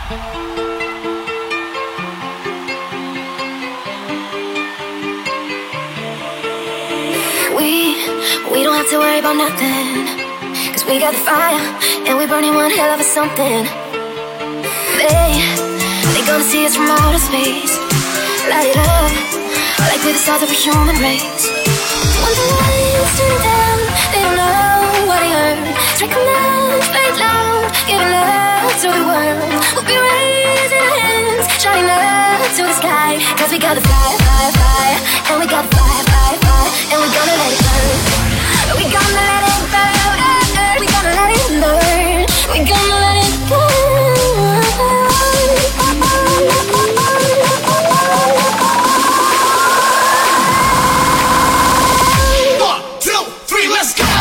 We don't have to worry about nothing, 'cause we got the fire, and we're burning one hell of a something. They gonna see us from outer space. Light it up, like we're the stars of a human race. When the lights turn down, they don't know what they heard. Strike a match, play it loud, giving love to the world. We'll be raising our hands, shining up to the sky, 'cause we got the fire, fire, fire, and we got the fire, fire, fire, and we're gonna let it burn. We gonna let it burn. We gonna let it burn. We gonna let it burn. 1, 2, 3, let's go.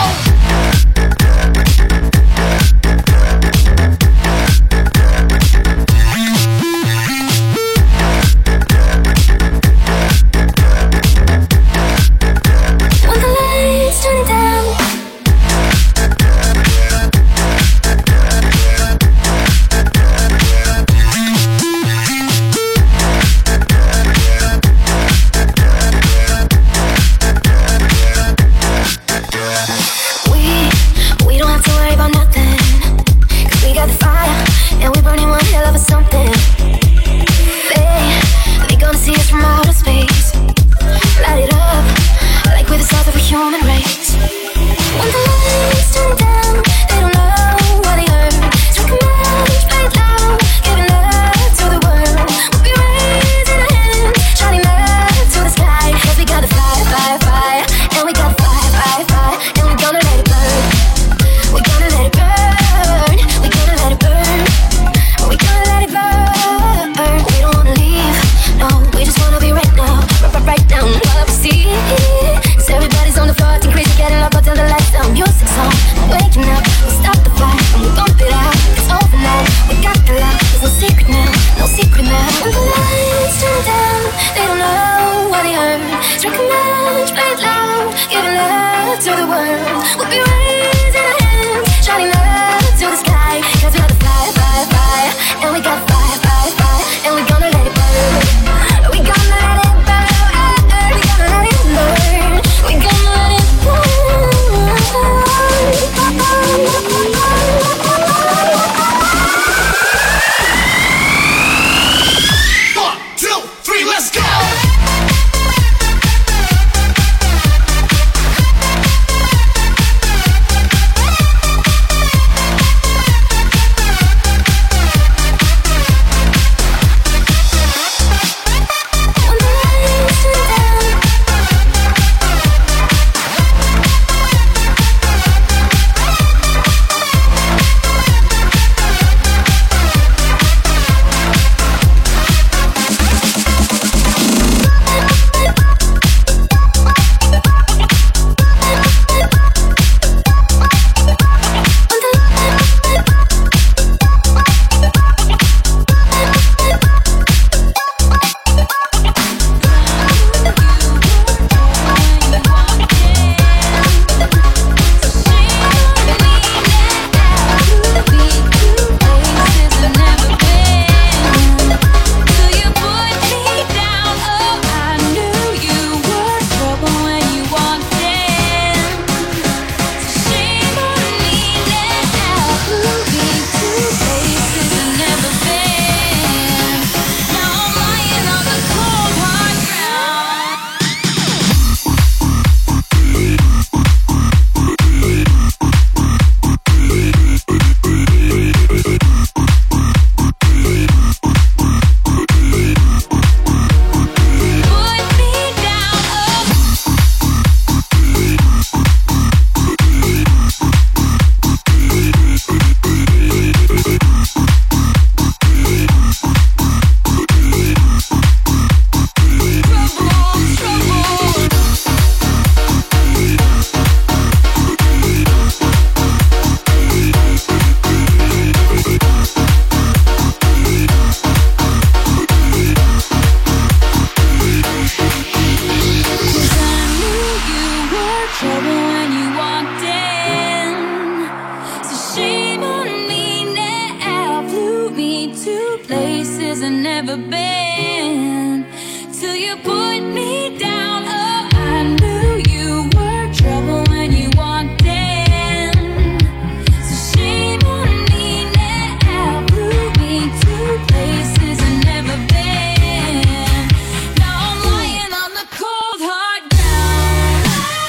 to places I've never been. Till you put me down. Oh, I knew you were trouble when you walked in. So shame on me now. Blew me to places I've never been. Now I'm lying on the cold hard ground.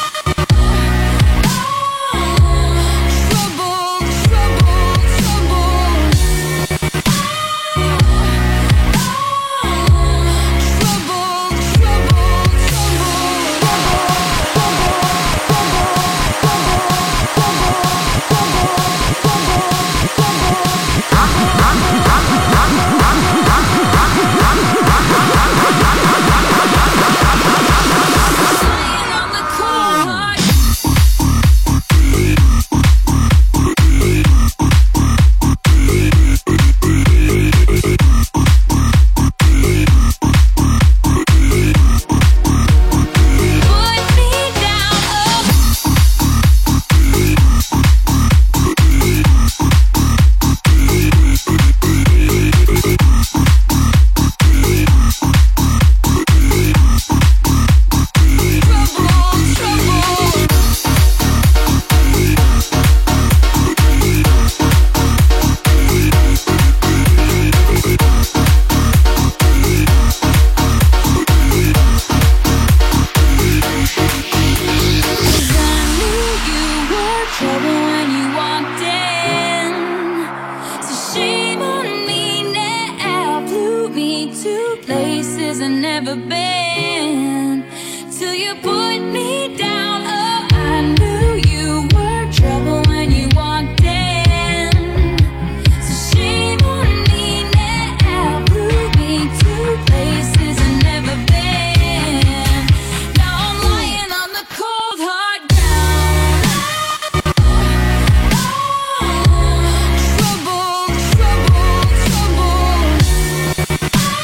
Trouble, trouble, trouble. Places I've never been. Till you put me down. Oh, I knew you were trouble when you walked in. So shame on me now. Blew me to places I've never been. Now I'm lying on the cold hard ground. Trouble, trouble, trouble.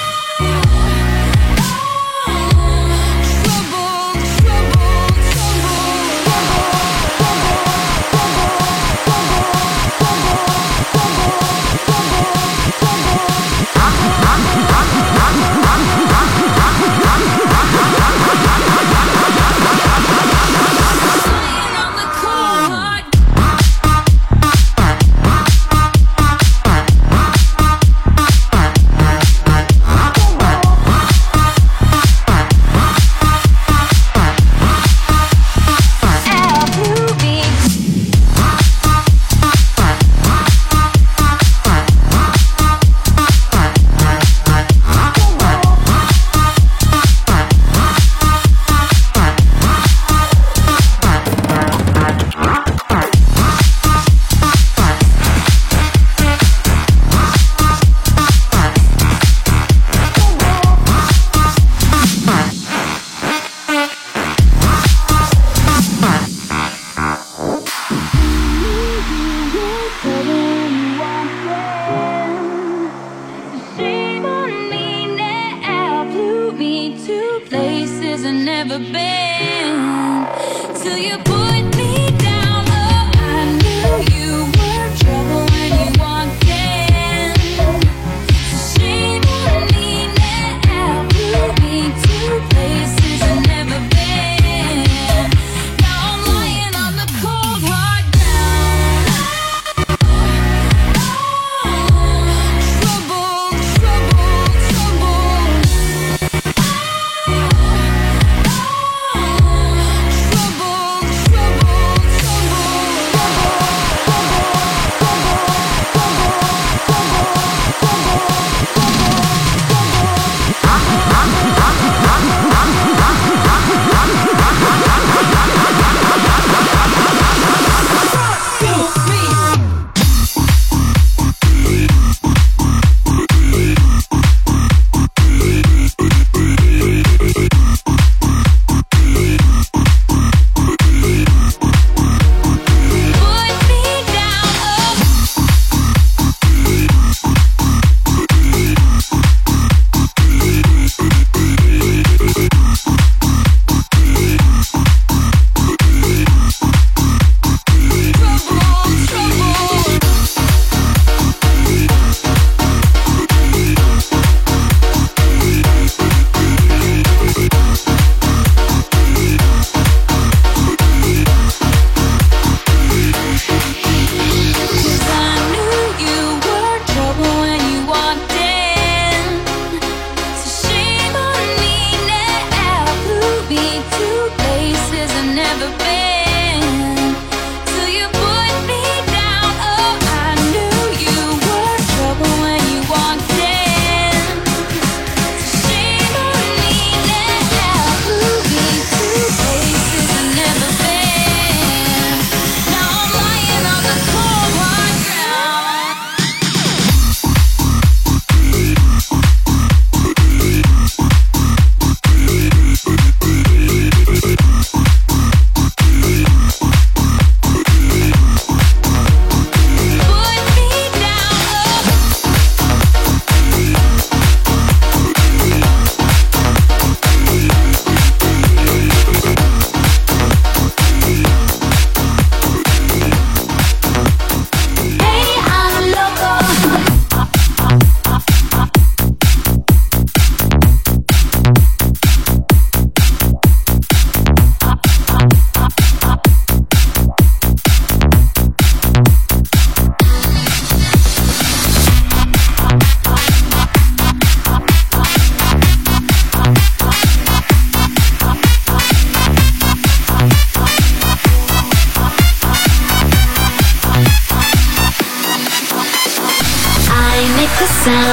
Places I've never been. Till you put me down. Oh, I knew you were trouble when you walked in. So shame on me now. Blew me to places I've never been. Now I'm lying on the cold hard ground. Trouble, trouble, trouble. Trouble,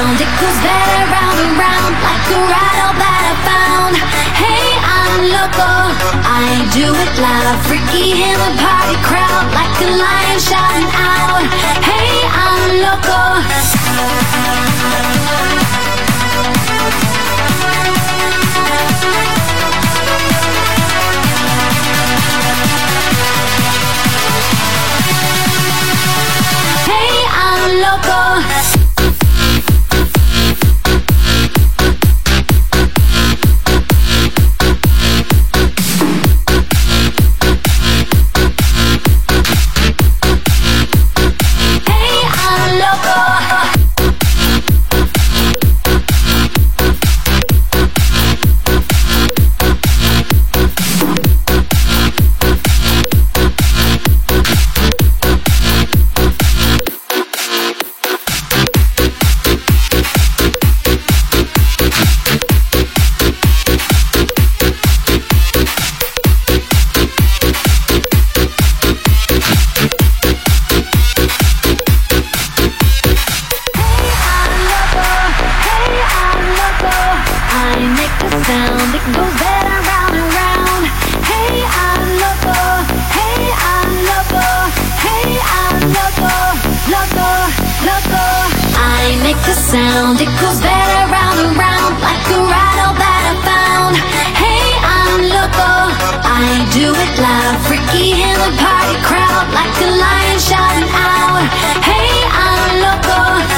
sound, it goes better round and round, like a rattle that I found. Hey, I'm loco, I do it loud, freaky in the party crowd, like a lion shouting out. Hey, I'm loco. Hey, I'm loco. Sound, it goes better round and round, like a rattle that I found. Hey, I'm loco, I do it loud, freaky in the party crowd, like a lion shouting out. Hey, I'm loco.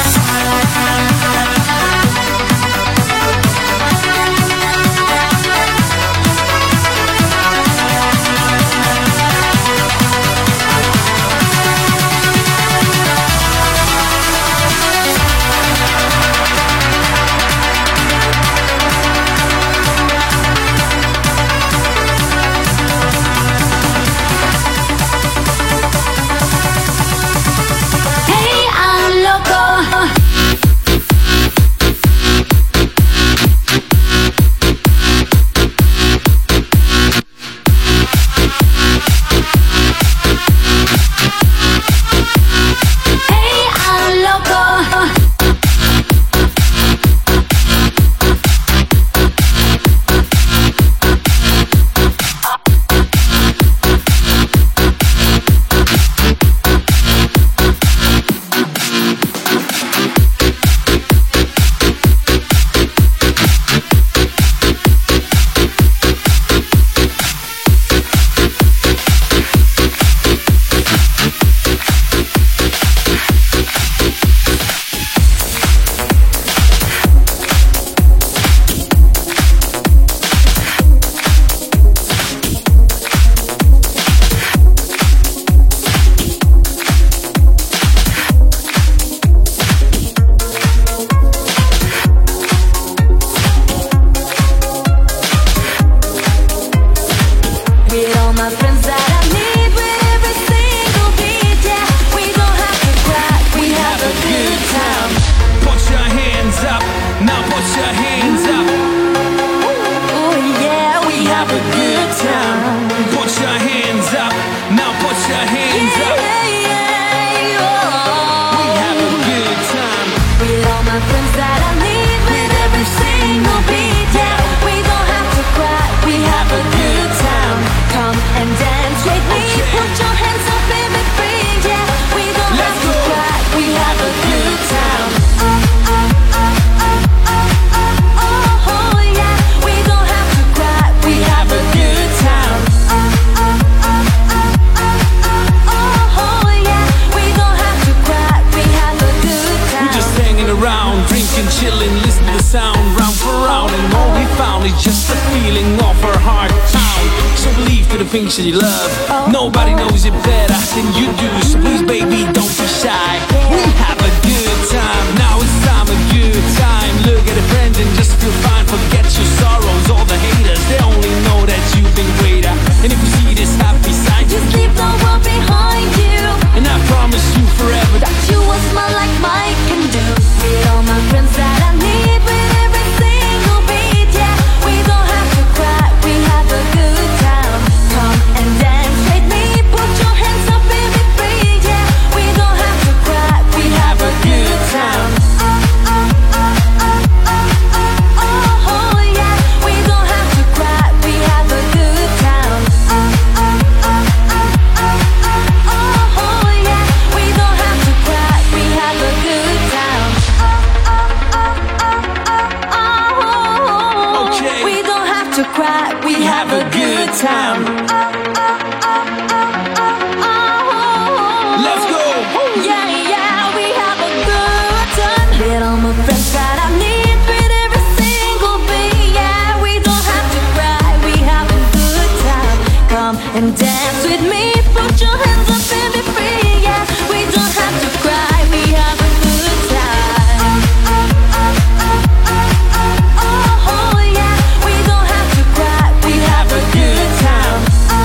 Things you love, nobody knows it better than you do. So please, baby, don't be shy. We have a good time. Now it's time, a good time. Look at a friend and just feel fine. Forget your sorrows, all the haters, they only know that you've been greater. And if you see this happy sign, just leave the world behind you. And I promise you forever that you will smile like Mike can do. With all my friends that I need, with every single beat, yeah. We don't have to cry, we have a good time. Come and dance with me, put your hands up and be free, yeah. We don't have to cry, we have a good time. have a good time. Let's go. Yeah, yeah, we have a good time. Get all my friends that I need with every single beat. Yeah, we don't have to cry, we have a good time. Come and dance with me, put your hands up and be free. Yeah, we don't have to cry, we have a good time. Oh yeah, we don't have to cry, we have a good time.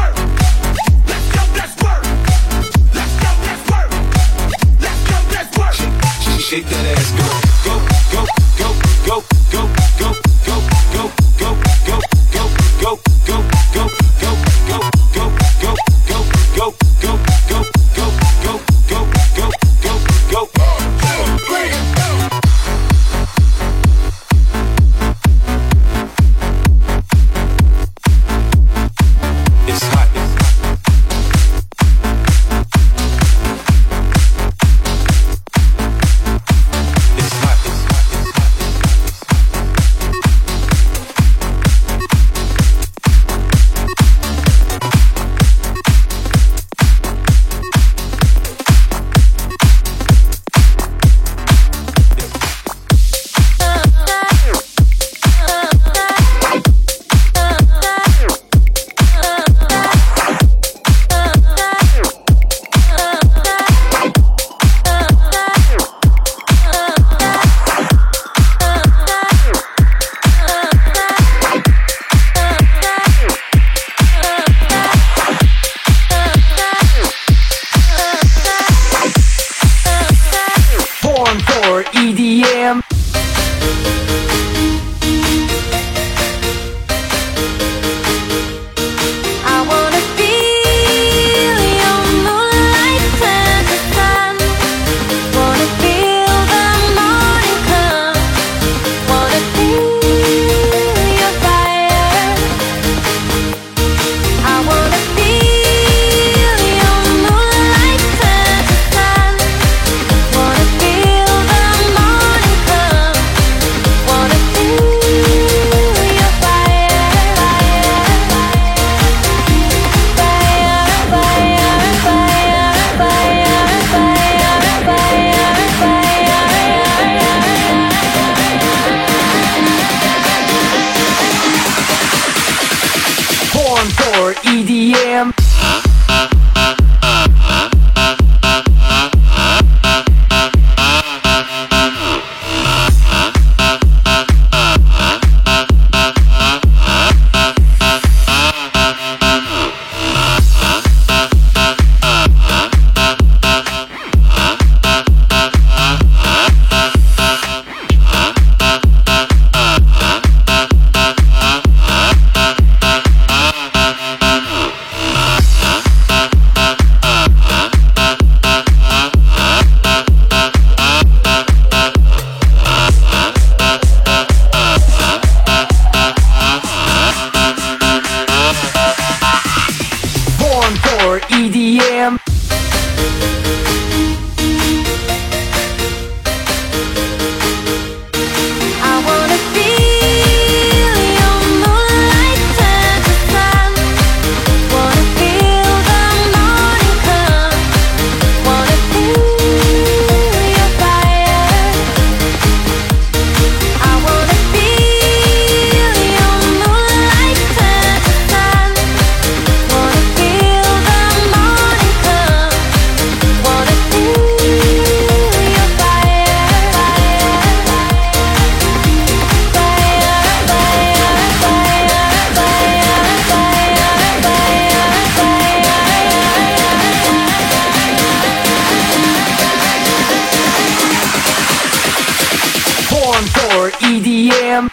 EDM.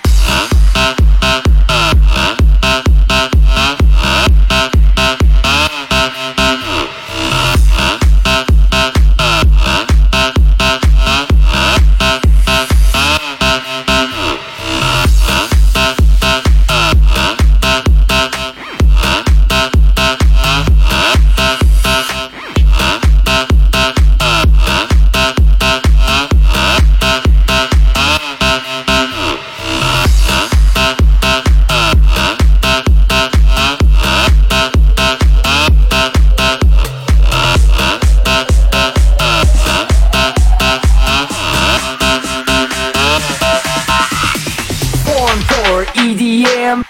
EDM.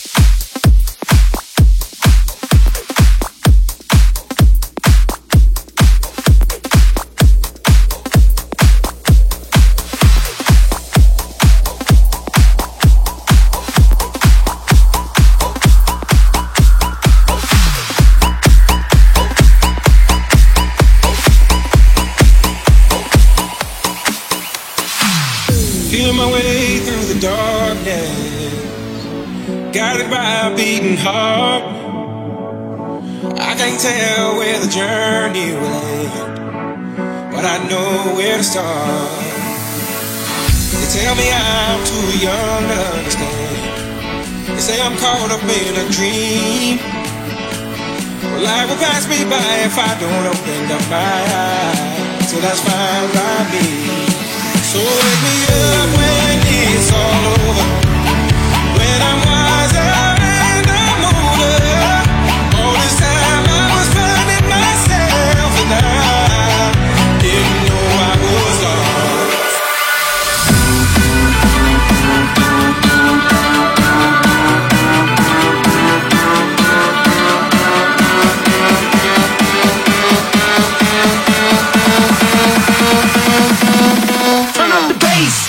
Feeling my way through the darkness, guided by a beating heart. I can't tell where the journey will end, but I know where to start. They tell me I'm too young to understand. They say I'm caught up in a dream. Well, life will pass me by if I don't open up my eyes, so that's fine by me. So wake me up when it's all over, when I'm wiser and I'm older. All this time I was finding myself and I didn't know I was lost. Turn up the bass.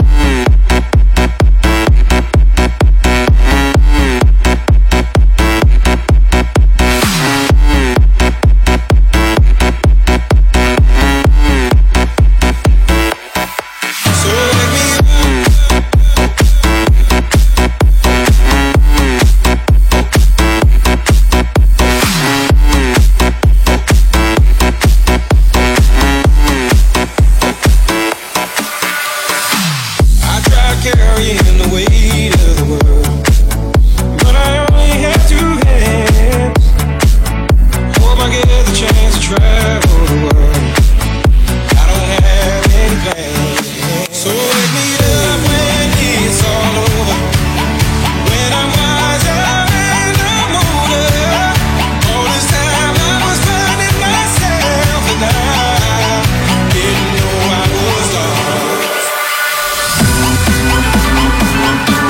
Carrying the weight of the world, but I only have two hands. Hope I get the chance to travel the world. I don't have any plans. So wake me up when it's all over, when I'm wiser and I'm older. All this time I was finding myself and I didn't know I was lost.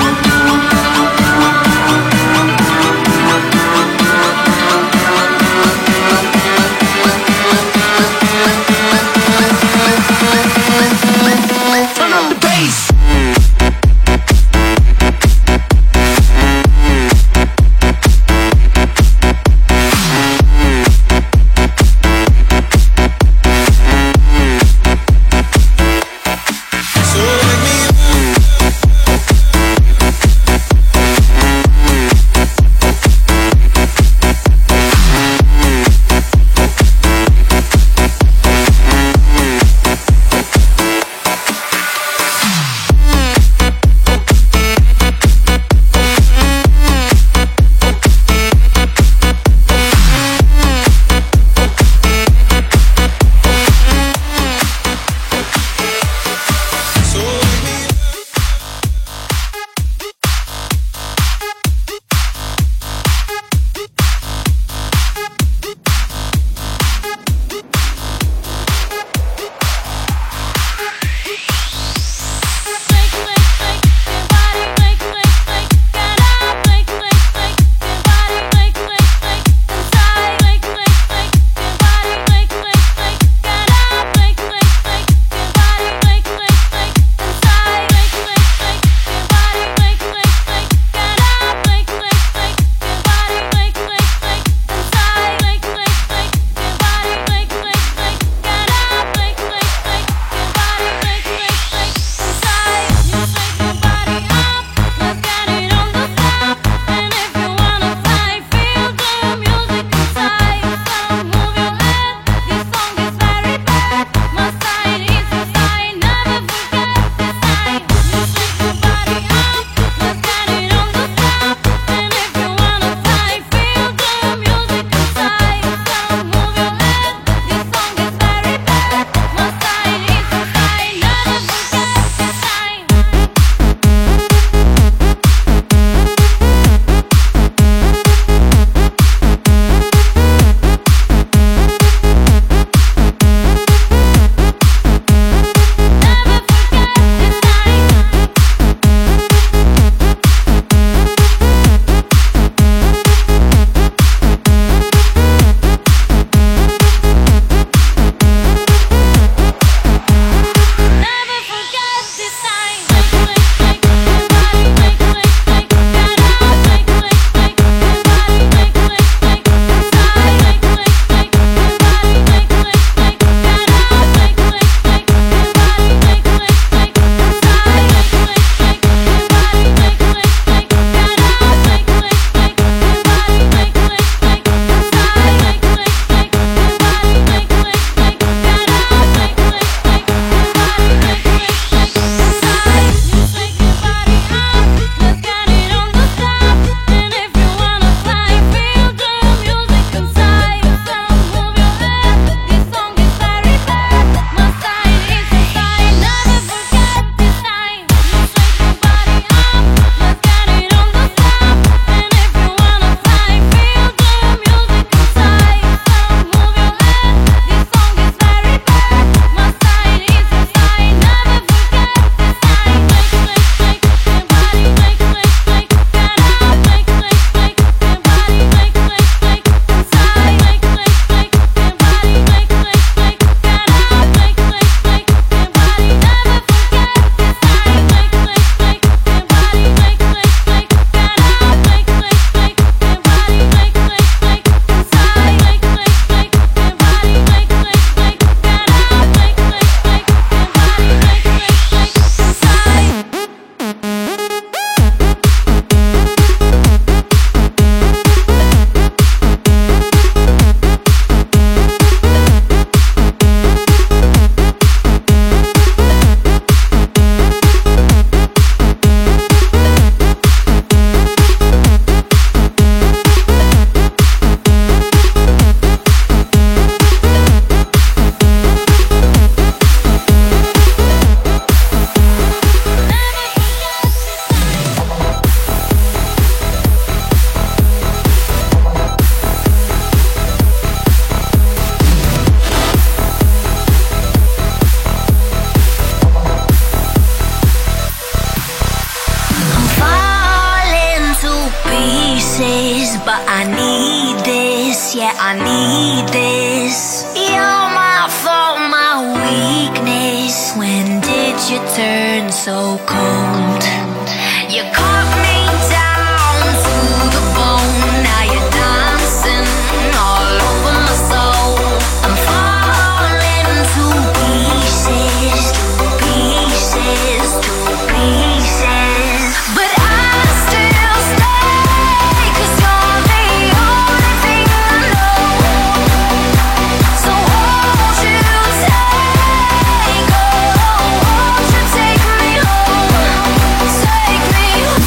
pieces, but I need this, yeah, I need this. You're my fault, my weakness. When did you turn so cold? You caught me down to the bone. Now you're dancing all over my soul. I'm falling to pieces, to pieces, to pieces. But I still stay, 'cause you're the only thing I know. So won't you take, oh, won't you take me home? Take me home.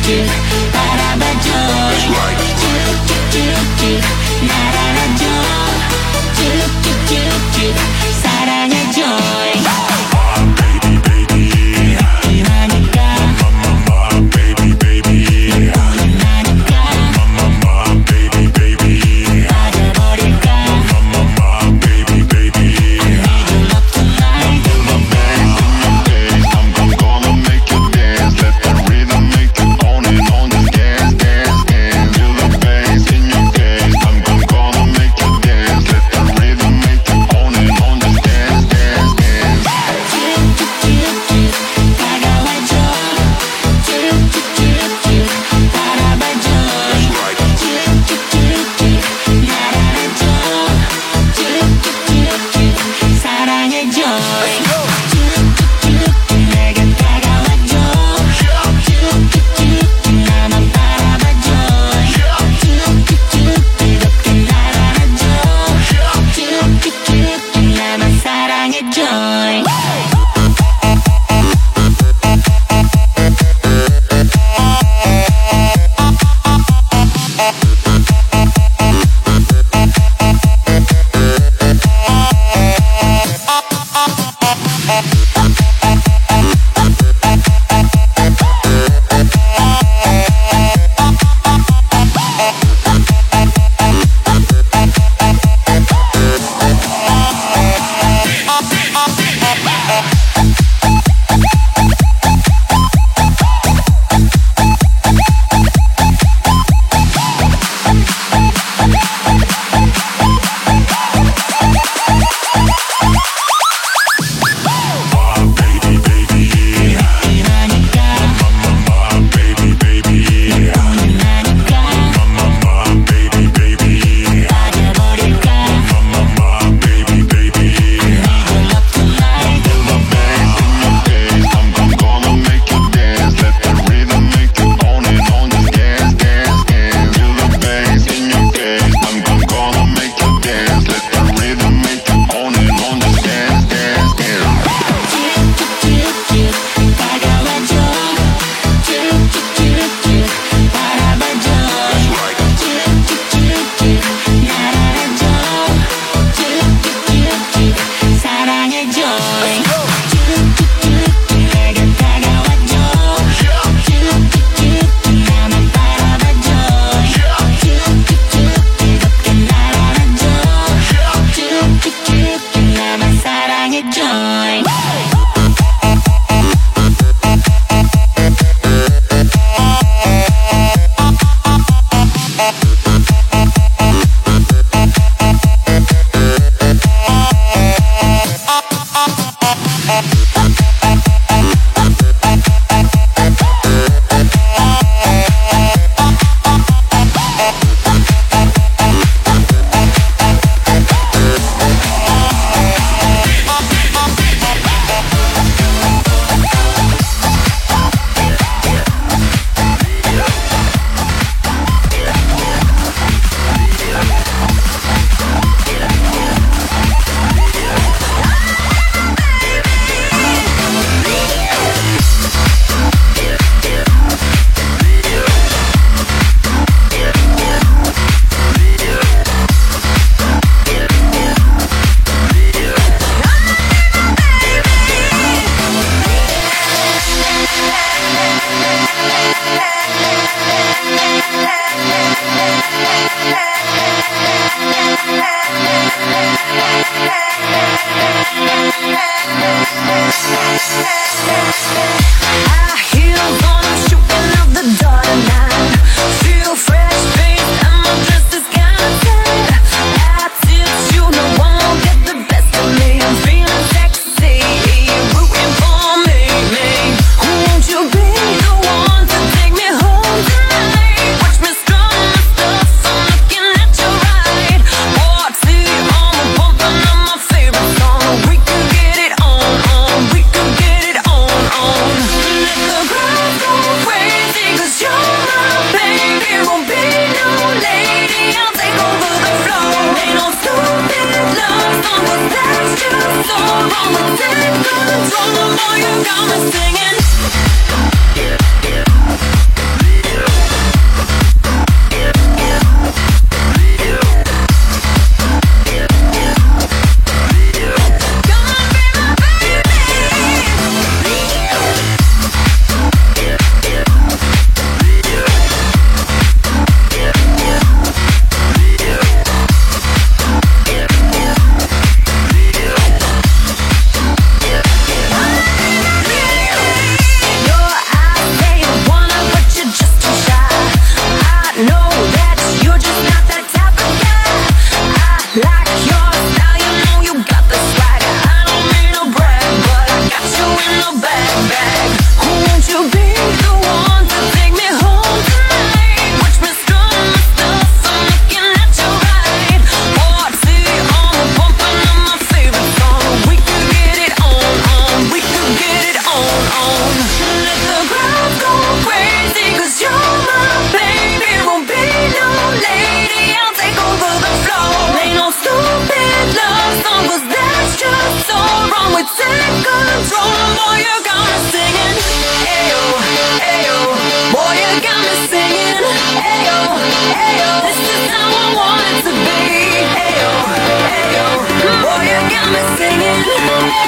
Control, the more you got me singing.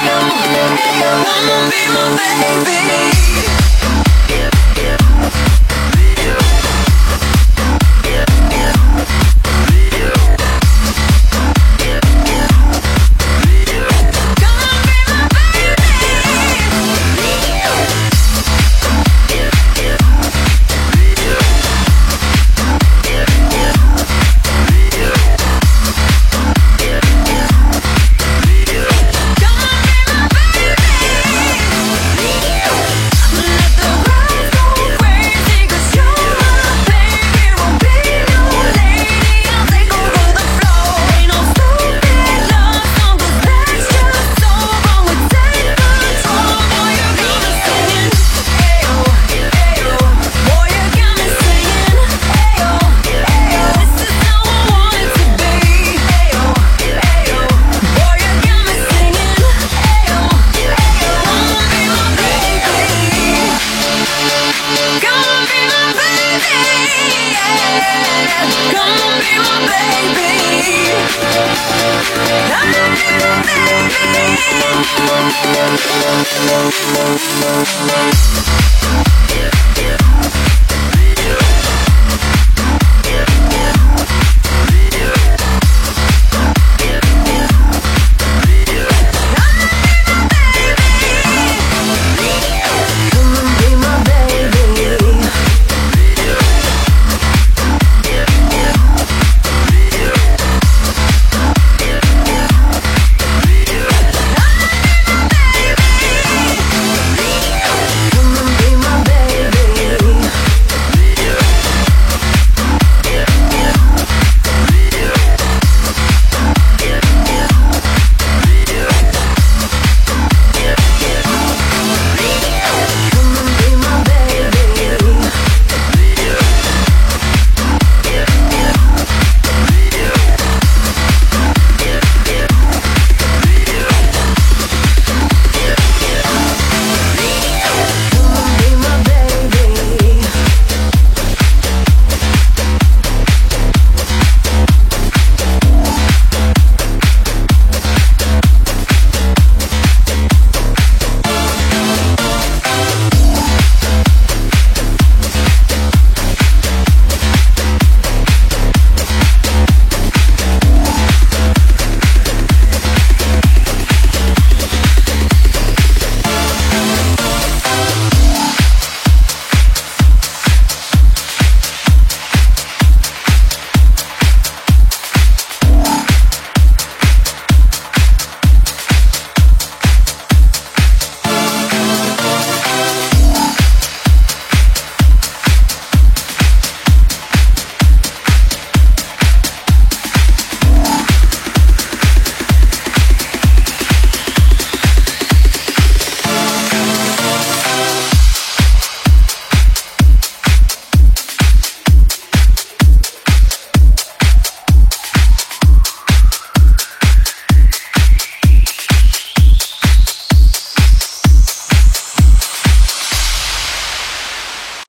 Baby.